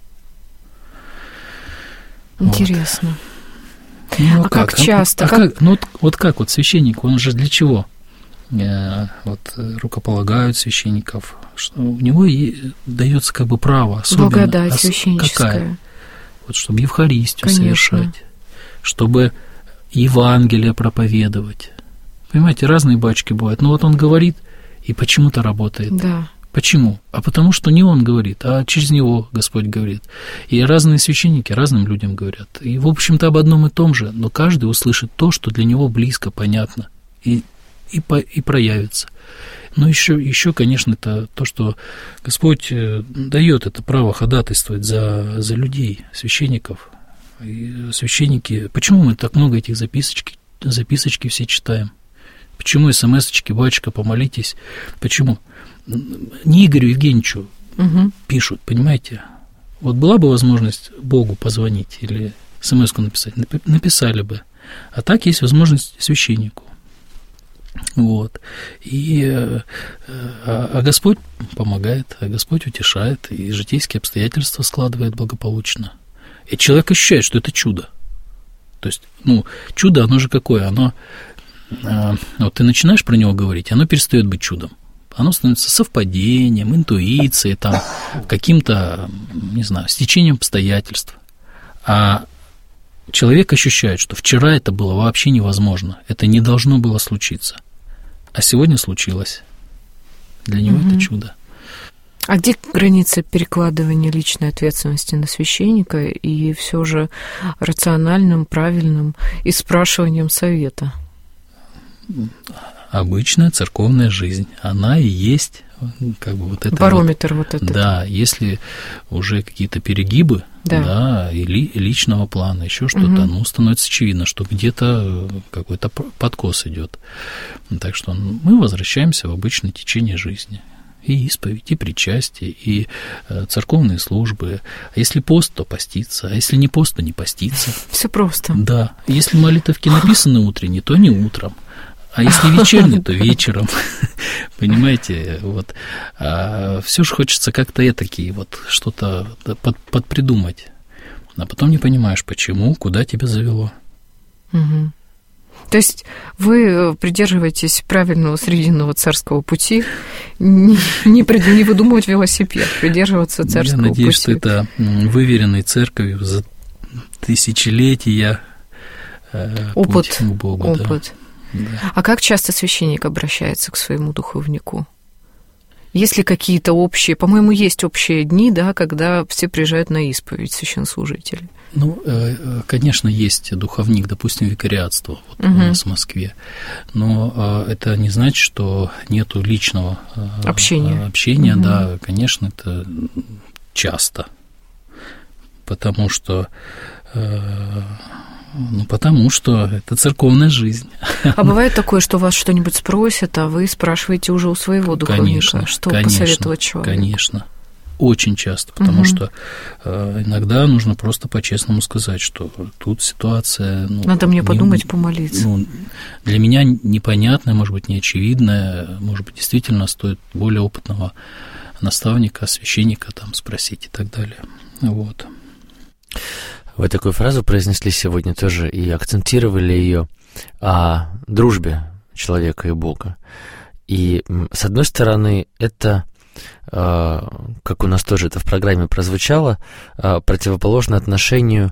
Интересно. Вот. Ну, а как часто? Как священник, он же для чего? Рукополагают священников, что у него дается как бы право особенно. Благодать священническая. Какая? Вот чтобы Евхаристию совершать, чтобы Евангелие проповедовать. Понимаете, разные батюшки бывают. Но вот он говорит, и почему-то работает. Да. Почему? А потому что не он говорит, а через него Господь говорит. И разные священники разным людям говорят. И, в общем-то, об одном и том же, но каждый услышит то, что для него близко, понятно, и проявится. Но еще, конечно, это то, что Господь дает это право ходатайствовать за людей, священников. И священники... Почему мы так много этих записочки все читаем? Почему смс-очки, батюшка, помолитесь? Почему? Не Игорю Евгеньевичу пишут, понимаете? Вот была бы возможность Богу позвонить или смс-ку написать, написали бы. А так есть возможность священнику. Вот. А Господь помогает, а Господь утешает, и житейские обстоятельства складывает благополучно. И человек ощущает, что это чудо. То есть, чудо, оно же какое? Оно, вот ты начинаешь про него говорить, оно перестает быть чудом. Оно становится совпадением, интуицией, там, каким-то, не знаю, стечением обстоятельств. А человек ощущает, что вчера это было вообще невозможно, это не должно было случиться, а сегодня случилось. Для него это чудо. А где граница перекладывания личной ответственности на священника и все же рациональным, правильным и спрашиванием совета? Обычная церковная жизнь, она и есть как бы вот это барометр вот этот. Да, если уже какие-то перегибы, да, и личного плана, еще что-то, ну, становится очевидно, что где-то какой-то подкос идет. Так что мы возвращаемся в обычное течение жизни. И исповедь, и причастие, и церковные службы. А если пост, то поститься, а если не пост, то не поститься. Все просто. Да. Если молитвки написаны утренние, то не утром. А если вечерний, то вечером. Понимаете, вот. Все же хочется как-то этакие вот что-то подпридумать. А потом не понимаешь, почему, куда тебя завело. Угу. То есть вы придерживаетесь правильного срединного царского пути, не выдумывать велосипед, придерживаться царского пути. Я надеюсь, что это выверенный церковью за тысячелетия опыт, путь к Богу. Опыт. Да. А как часто священник обращается к своему духовнику? Есть ли какие-то общие, по-моему, есть общие дни, да, когда все приезжают на исповедь, священнослужители? Ну, конечно, есть духовник, допустим, викариатство вот у нас в Москве, но это не значит, что нету личного общения, да, конечно, это часто, потому что это церковная жизнь. А бывает такое, что вас что-нибудь спросят, а вы спрашиваете уже у своего духовника, что посоветовать человеку? Конечно. Очень часто, потому что иногда нужно просто по-честному сказать, что тут ситуация... Надо мне подумать, помолиться. Для меня непонятная, может быть, неочевидная, может быть, действительно стоит более опытного наставника, священника там спросить и так далее. Вот. Вы такую фразу произнесли сегодня тоже и акцентировали ее о дружбе человека и Бога. И, с одной стороны, это, как у нас тоже это в программе прозвучало, противоположно отношению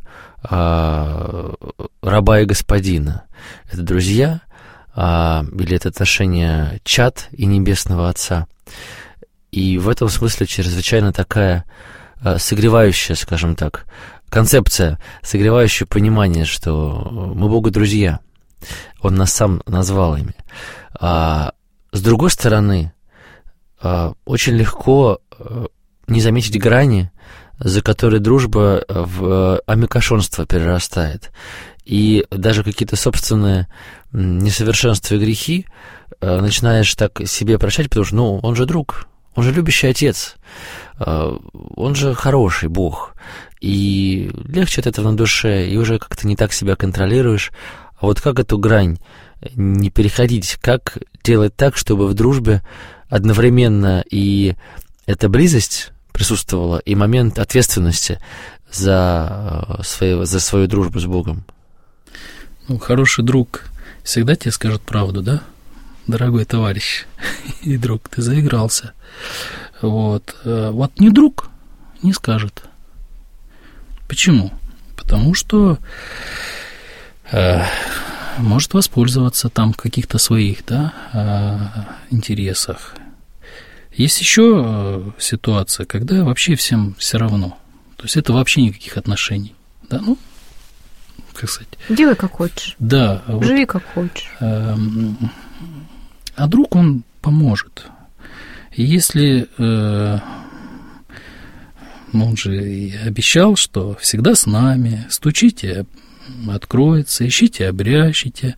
раба и господина. Это друзья, или это отношение чад и небесного Отца. И в этом смысле чрезвычайно такая согревающая, скажем так, концепция, согревающая понимание, что мы Богу друзья. Он нас сам назвал ими. С другой стороны, очень легко не заметить грани, за которой дружба в амикошонство перерастает. И даже какие-то собственные несовершенства и грехи начинаешь так себе прощать, потому что, он же друг, он же любящий отец, он же хороший Бог. И легче от этого на душе, и уже как-то не так себя контролируешь. А вот как эту грань не переходить? Как делать так, чтобы в дружбе одновременно и эта близость присутствовала, и момент ответственности за свою дружбу с Богом? Хороший друг всегда тебе скажет правду, да? Дорогой товарищ и друг, ты заигрался. Вот не друг не скажет. Почему? Потому что может воспользоваться там в каких-то своих, интересах. Есть еще ситуация, когда вообще всем все равно. То есть это вообще никаких отношений. Да, как сказать? Делай как хочешь. Да. Живи как хочешь. А друг, он поможет. И если... он же и обещал, что всегда с нами, стучите, откроется, ищите, обрящите,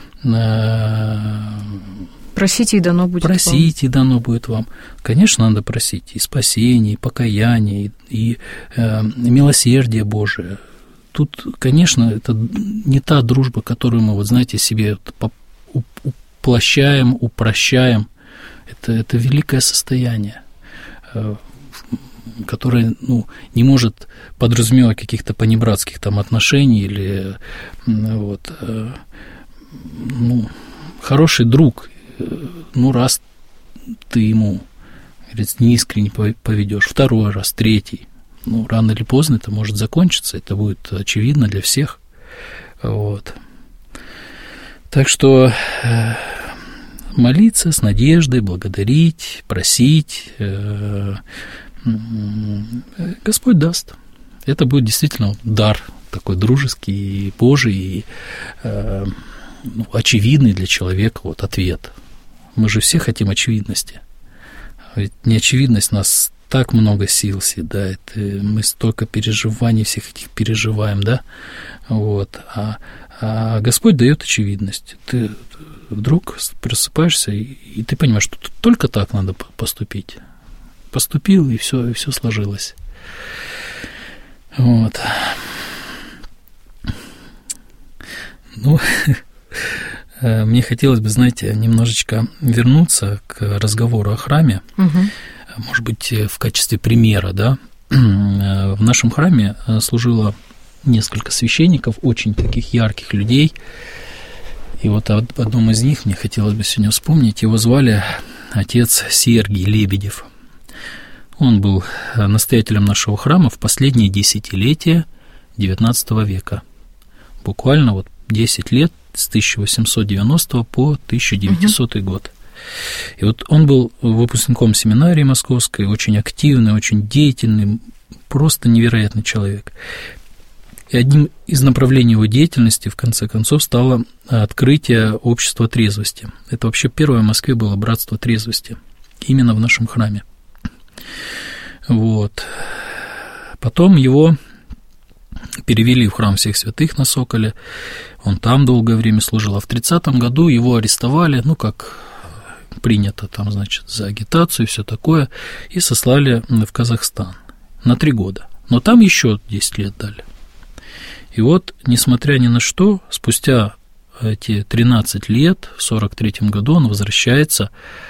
просите, и дано будет вам. Просите, и дано будет вам. Конечно, надо просить и спасение, и покаяние, и милосердие Божие. Тут, конечно, это не та дружба, которую мы, себе упрощаем. Это великое состояние, которое, не может подразумевать каких-то понебратских там отношений или хороший друг, раз ты ему неискренне поведешь, второй раз, третий, рано или поздно это может закончиться, это будет очевидно для всех, Так что молиться с надеждой, благодарить, просить, Господь даст. Это будет действительно дар такой дружеский, Божий, и очевидный для человека ответ. Мы же все хотим очевидности. Ведь неочевидность нас так много сил съедает, и мы столько переживаний всех этих переживаем, да, вот, а Господь дает очевидность. Ты вдруг просыпаешься, и ты понимаешь, что только так надо поступить. Поступил, и все сложилось. Вот. Ну, мне хотелось бы, знаете, немножечко вернуться к разговору о храме. Может быть, в качестве примера, да. В нашем храме служило несколько священников, очень таких ярких людей. И вот об одном из них мне хотелось бы сегодня вспомнить. Его звали отец Сергий Лебедев. Он был настоятелем нашего храма в последние десятилетия XIX века. Буквально вот 10 лет, с 1890 по 1900 год. И вот он был выпускником семинарии московской, очень активный, очень деятельный, просто невероятный человек. И одним из направлений его деятельности, в конце концов, стало открытие общества трезвости. Это вообще первое в Москве было братство трезвости, именно в нашем храме. Вот. Потом его перевели в храм всех святых на Соколе, он там долгое время служил, а в 30-м году его арестовали, ну, как принято там, значит, за агитацию и все такое, и сослали в Казахстан на 3 года. Но там еще 10 лет дали. И вот, несмотря ни на что, спустя эти 13 лет, в 43-м году он возвращается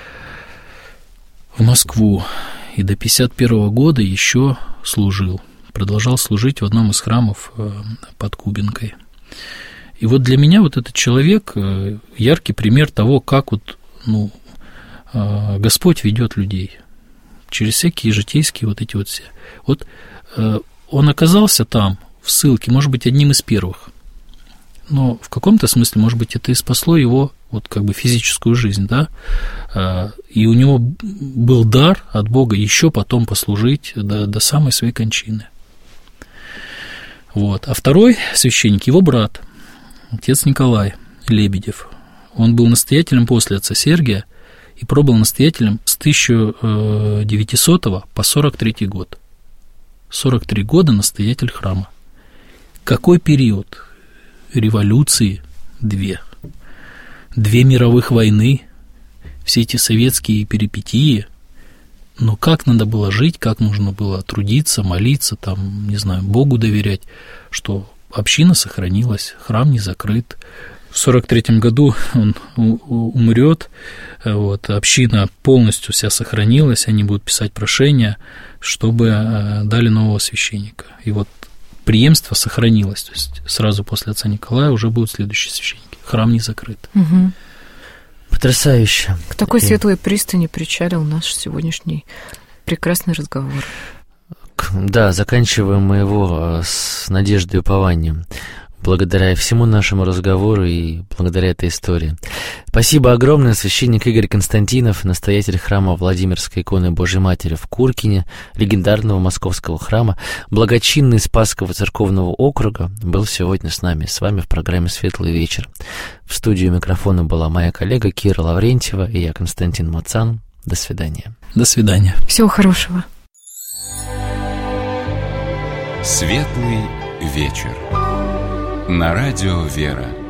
в Москву, и до 51-го года еще служил, продолжал служить в одном из храмов под Кубинкой. И вот для меня вот этот человек яркий пример того, как вот, ну, Господь ведет людей через всякие житейские вот эти вот все. Вот он оказался там, в ссылке, может быть, одним из первых. Но в каком-то смысле, может быть, это и спасло его вот как бы физическую жизнь, да, и у него был дар от Бога еще потом послужить до самой своей кончины. Вот. А второй священник, его брат, отец Николай Лебедев, он был настоятелем после отца Сергия и пробыл настоятелем с 1900 по 43 год. 43 года настоятель храма. Какой период? Революции 2 мировых войны, все эти советские перипетии. Но как надо было жить, как нужно было трудиться, молиться, там, не знаю, Богу доверять, что община сохранилась, храм не закрыт. В 43-м году он умрет, вот, община полностью вся сохранилась, они будут писать прошения, чтобы дали нового священника. И вот преемство сохранилось, то есть сразу после отца Николая уже будут следующие священники. Храм не закрыт. Угу. Потрясающе. К такой светлой пристани причалил наш сегодняшний прекрасный разговор. Да, заканчиваем мы его с надеждой и упованием, благодаря всему нашему разговору и благодаря этой истории. Спасибо огромное, священник Игорь Константинов, настоятель храма Владимирской иконы Божьей Матери в Куркине, легендарного московского храма, благочинный Спасского церковного округа, был сегодня с нами, в программе «Светлый вечер». В студии микрофона была моя коллега Кира Лаврентьева и я, Константин Мацан. До свидания. До свидания. Всего хорошего. «Светлый вечер» на радио «Вера».